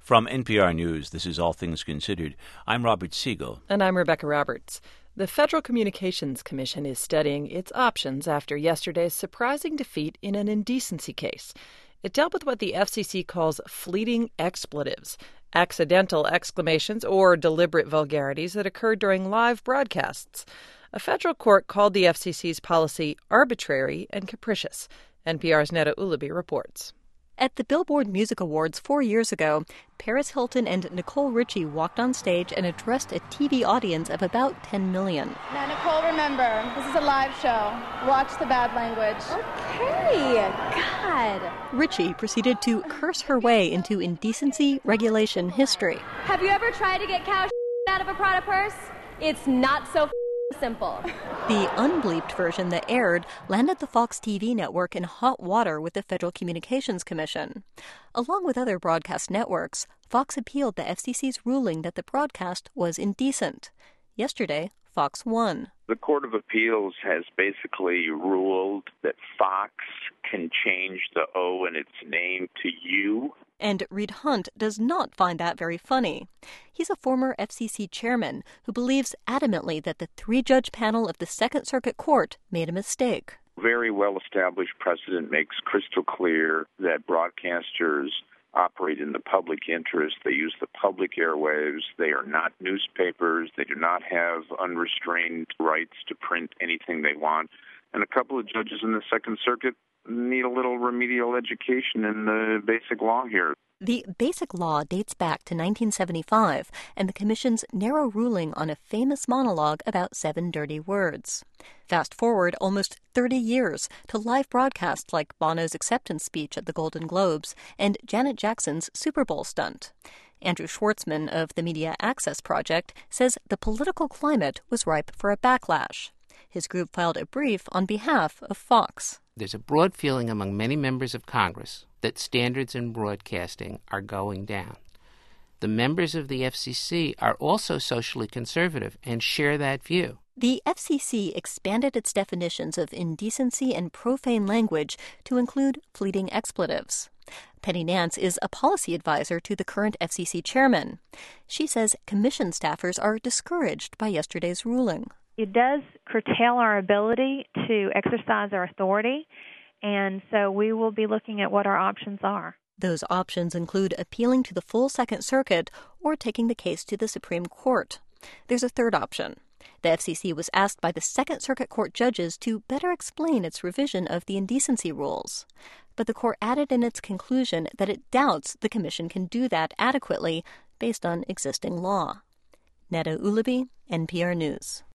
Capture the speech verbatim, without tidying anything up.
From N P R News, this is All Things Considered. I'm Robert Siegel. And I'm Rebecca Roberts. The Federal Communications Commission is studying its options after yesterday's surprising defeat in an indecency case. It dealt with what the F C C calls fleeting expletives, accidental exclamations or deliberate vulgarities that occurred during live broadcasts. A federal court called the F C C's policy arbitrary and capricious. N P R's Neda Ulaby reports. At the Billboard Music Awards four years ago, Paris Hilton and Nicole Richie walked on stage and addressed a T V audience of about ten million. Now, Nicole, remember, this is a live show. Watch the bad language. Okay, God. Richie proceeded to curse her way into indecency regulation history. Have you ever tried to get cow out of a Prada purse? It's not so simple. The unbleeped version that aired landed the Fox T V network in hot water with the Federal Communications Commission. Along with other broadcast networks, Fox appealed the F C C's ruling that the broadcast was indecent. Yesterday, Fox won. The Court of Appeals has basically ruled that Fox can change the O in its name to U. And Reed Hundt does not find that very funny. He's a former F C C chairman who believes adamantly that the three-judge panel of the Second Circuit Court made a mistake. Very well-established precedent makes crystal clear that broadcasters operate in the public interest. They use the public airwaves. They are not newspapers. They do not have unrestrained rights to print anything they want. And a couple of judges in the Second Circuit need a little remedial education in the basic law here. The basic law dates back to nineteen seventy-five and the Commission's narrow ruling on a famous monologue about seven dirty words. Fast forward almost thirty years to live broadcasts like Bono's acceptance speech at the Golden Globes and Janet Jackson's Super Bowl stunt. Andrew Schwartzman of the Media Access Project says the political climate was ripe for a backlash. His group filed a brief on behalf of Fox. There's a broad feeling among many members of Congress that standards in broadcasting are going down. The members of the F C C are also socially conservative and share that view. The F C C expanded its definitions of indecency and profane language to include fleeting expletives. Penny Nance is a policy advisor to the current F C C chairman. She says commission staffers are discouraged by yesterday's ruling. It does curtail our ability to exercise our authority, and so we will be looking at what our options are. Those options include appealing to the full Second Circuit or taking the case to the Supreme Court. There's a third option. The F C C was asked by the Second Circuit Court judges to better explain its revision of the indecency rules. But the court added in its conclusion that it doubts the commission can do that adequately based on existing law. Neda Ulaby, N P R News.